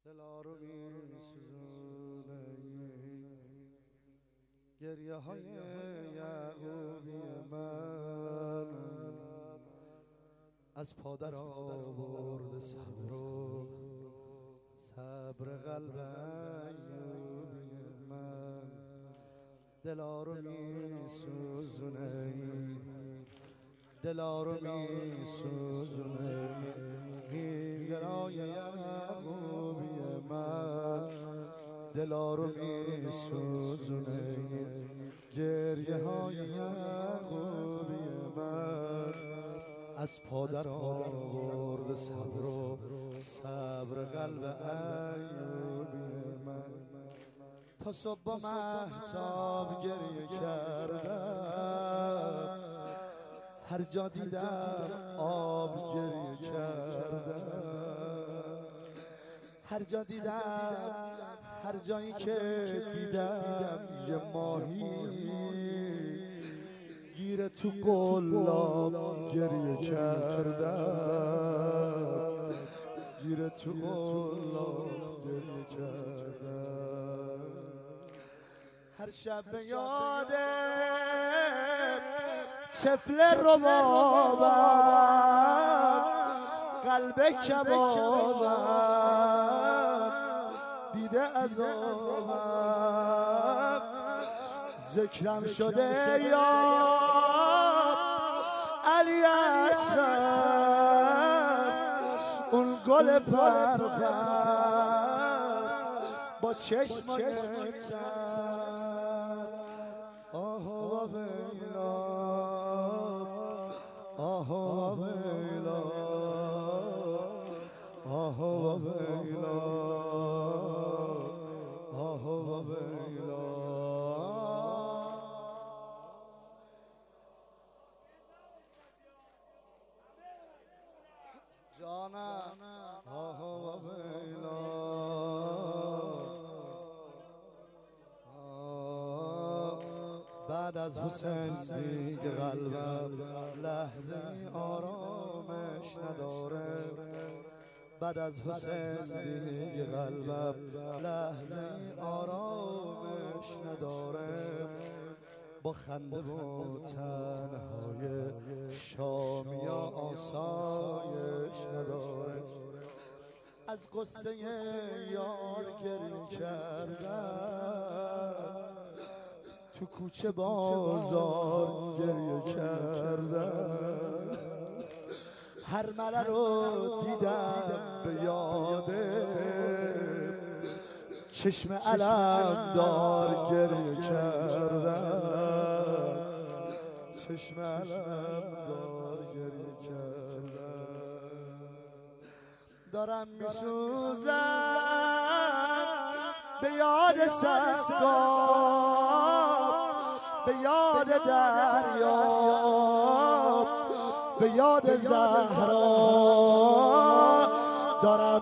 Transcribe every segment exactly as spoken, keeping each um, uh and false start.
دلا رو می سوزونه گریه های یعقوبی من از پادر آورد صبر و صبر قلب ایوبی من دلا رو می سوزونه دلا رو می سوزونه این گلای یعقوبی من دلا رو می سوزونه گریه های یعقوبی من از پادر آورد صبر و صبر قلب ایوبی من تا صبح با مهتاب گریه کردم هر جا دیدم آب گریه کردم هر جا دیدم هر جایی که دیدم یه ماهی گیره تو قلاب گریه کردم گیره تو قلاب گریه کردم هر شب به یادم طفل ربابم قلب کبابم دیده عذابم ذکرم شده یا علی اصغر اون گل پرپر با چشمای تر آها ویلا آها ویلا آها ویلا آها ویلا جانم آها ویلا بعد از حسین دیگه قلبم لحظه آرامش نداره بعد از حسین دیگه قلبم لحظه آرامش نداره با خنده و تنهای شامیا آسایش نداره از قصه یار گریه کردم تو کوچه بازار گریه کردم هر مله رو دیدم به یاده چشم علم دار گریه کردم چشم علم دار گریه کردم دارم میسوزم به یاد سقاب به یاد دریا به یاد زهرا دارم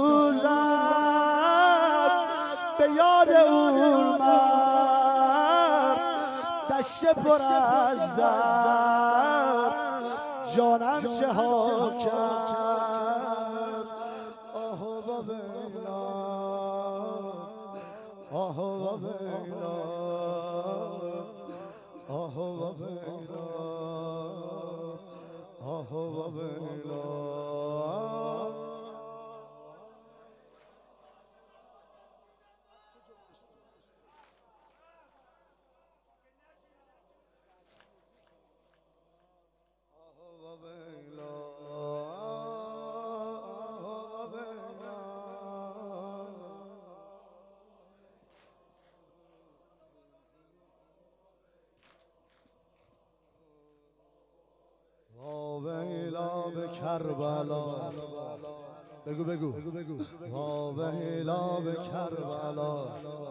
میسوزم به یاد اون مرد دشت پر از درد جانم چه ها کرد آه و ویلا آه و ویلا آه و ویلا آه و ویلا ویلا به کربلا بگو بگو وا ویلا به کربلا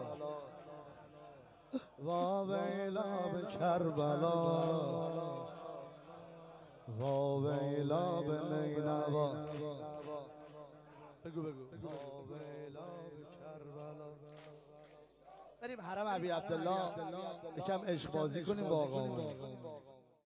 وا ویلا به کربلا وا ویلا به نینوا بگو بگو وا ویلا به کربلا بریم حرم ابی عبدالله یکم عشق بازی کنیم با آقا.